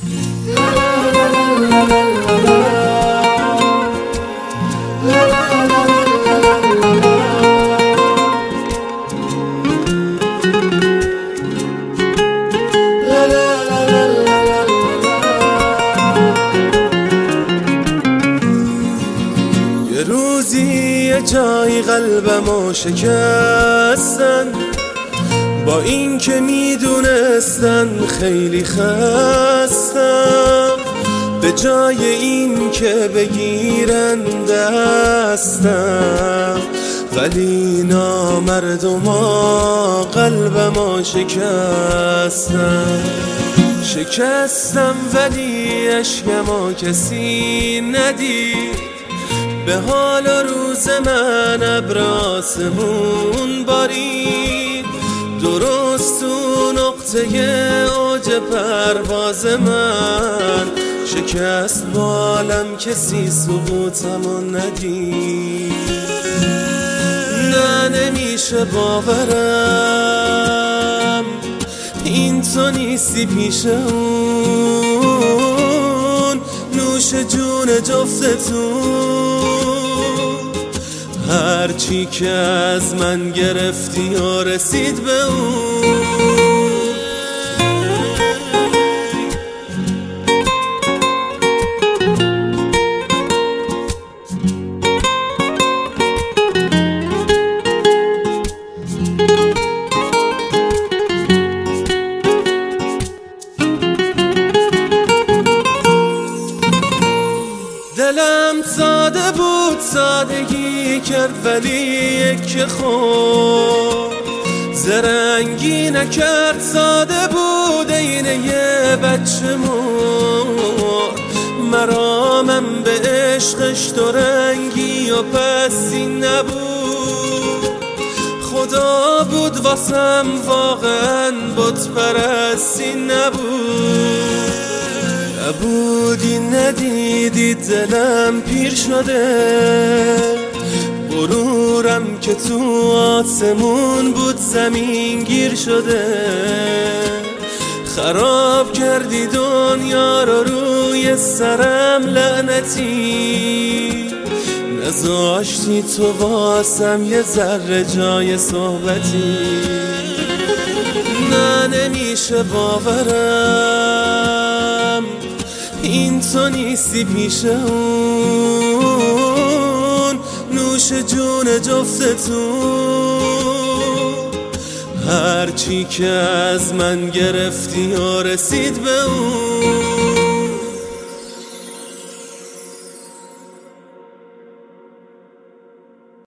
یه روزی یه جایی قلبمو شکستن، با این که میدونستن خیلی خستم، به جای این که بگیرن دستم، ولی نامردما قلبمو شکستم ولی اشکمو کسی ندید، به حال و روز من ابر آسمون بارید، درست تو نقطه اوج پرواز من شکست بالم، کسی سقوطمو ندید. نه نمیشه باورم این تو نیستی پیش اون، نوش جون جفتتون، هرچی که از من گرفتی و رسید به اون. دلم ساده بود، سادگی کرد ولی یک خود، زرنگی نکرد، ساده بود عین یه بچه مرد. مرامم به عشقش دو رنگی و پسی نبود، خدا بود واسم واقعا بت پرستی نبود. نبودی ندیدی دلم پیر شده، غرورم که تو آسمون بود زمین گیر شده، خراب کردی دنیا رو روی سرم لعنتی، نذاشتی تو واسم یه ذره جای صحبتی. نه نمیشه باورم این تو نیستی پیش اون، نوش جون جفتتون، هرچی که از من گرفتی و رسید به اون.